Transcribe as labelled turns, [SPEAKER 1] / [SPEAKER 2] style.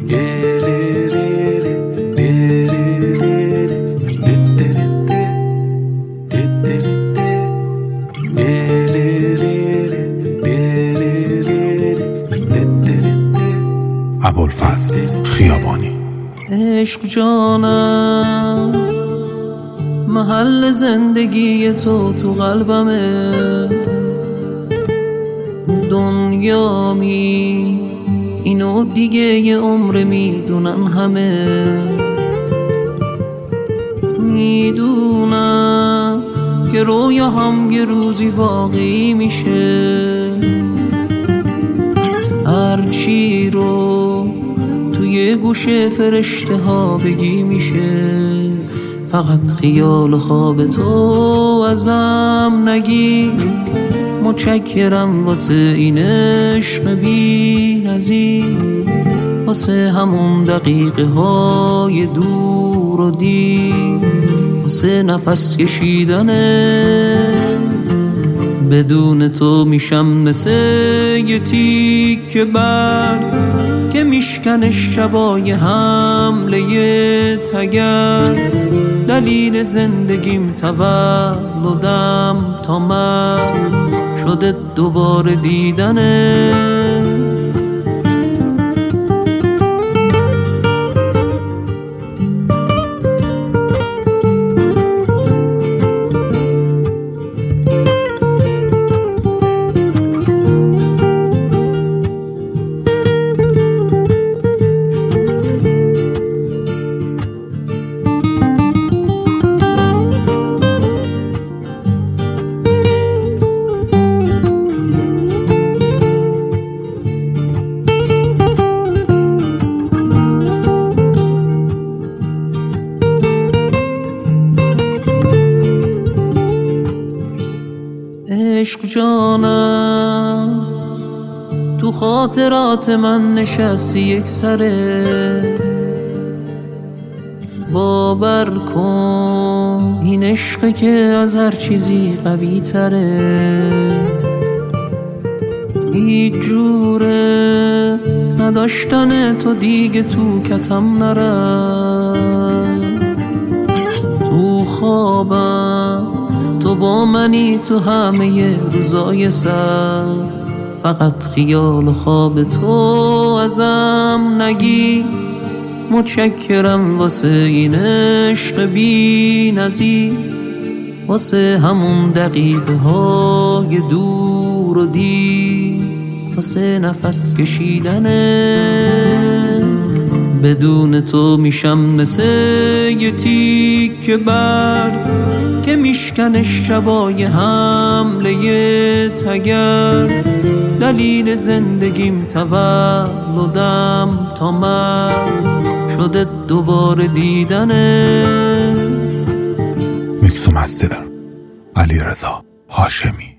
[SPEAKER 1] ابوالفضل خیابانی.
[SPEAKER 2] عشق جانم، محل زندگی تو قلبمه، دنیامی اینو دیگه یه عمر میدونن همه، میدونم که رویا هم یه روزی واقعی میشه، هرچی رو توی گوشه فرشته ها بگی میشه، فقط خیال خواب تو ازم نگی. متشکرم واسه این عشق بی نظیر، واسه همون دقیقه های دور و دیر، واسه نفس کشیدنه. بدون تو میشم مثل یه تیکه برگ که میشکنه شبای حمله تگر. دلیل زندگیم تولدم تا من شده دوباره دیدنه. عشق جانم، تو خاطرات من نشستی یک سره، باور کن این عشقه که از هر چیزی قوی تره. هیچ جوره نداشتن تو دیگه تو کتم نره، تو خوابم تو با منی تو همه روزای سر، فقط خیال خواب تو ازم نگی. متشکرم واسه این عشق بی نظیر، واسه همون دقیقه های دور و دیر، واسه نفس کشیدنه. بدون تو میشم مثل یه تیکه برگ که میشکنه شبای حمله تگر. دلیل زندگیم تولدم تا من شده دوباره دیدنه.
[SPEAKER 1] میکس و مستر علیرضا هاشمی.